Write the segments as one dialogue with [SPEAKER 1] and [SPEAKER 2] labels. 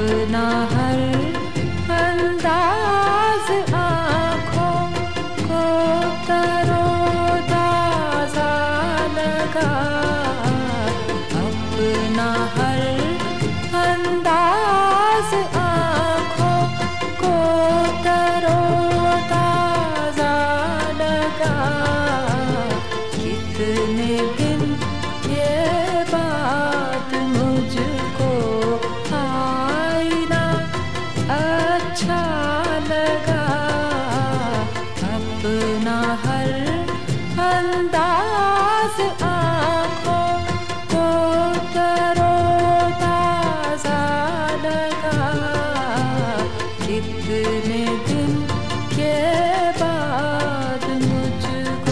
[SPEAKER 1] अपना हर अंदाज आँखों को तरोताज़ा लगा। अपना हर अंदाज आँखों को तरोताज़ा लगा। कितने दिन ये बात मुझको आईना अच्छा लगा। अपना हर अंदाज आँखों को तरोताज़ा लगा। कितने दिन के बाद मुझको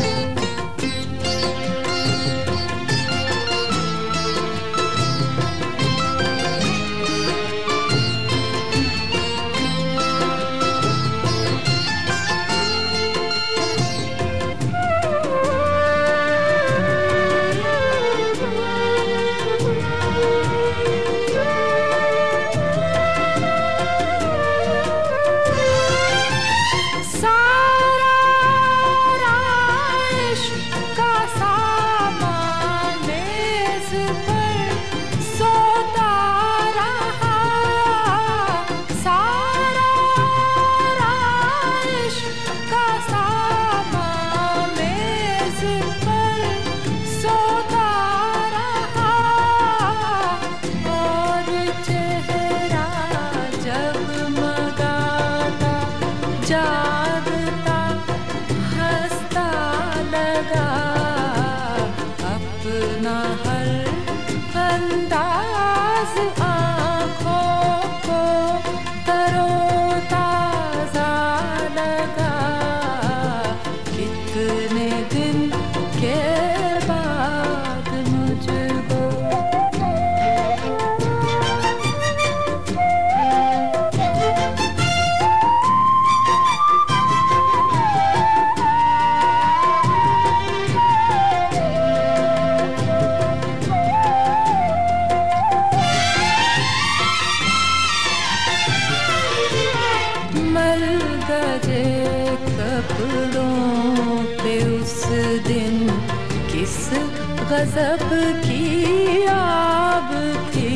[SPEAKER 1] जागता हंसता लगा। अपना हर अंदाज आँखों को तरोताज़ा लगा। कितने दिन के बाद मुझको गजे कपड़ों पे उस दिन किस गज़ब की आब थी।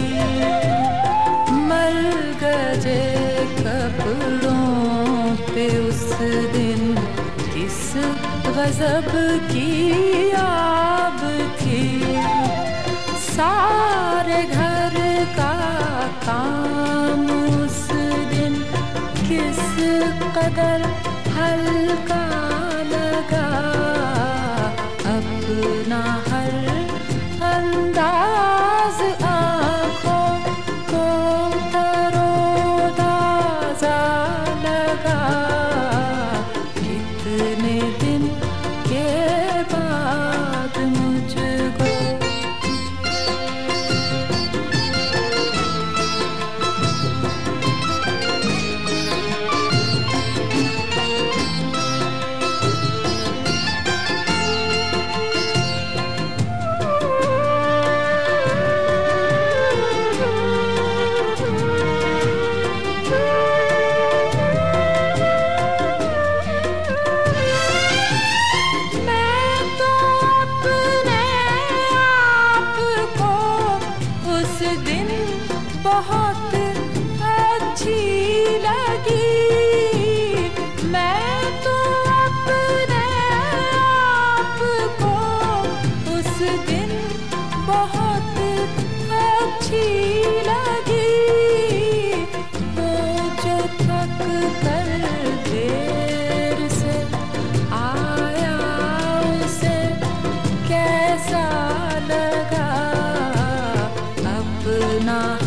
[SPEAKER 1] मल गजे कपड़ों पे उस दिन किस गज़ब की आब थी। सारे घर का काम उस दिन किस कदर हल्का लगा। अपना हर अंदाज आँखों को तरोताज़ा लगा। कितने दिन के बाद मुझको बहुत अच्छी लगी। मैं तो अपने आप को उस दिन बहुत अच्छी लगी। वो जो थक कर देर से आया उसे कैसा लगा। अपना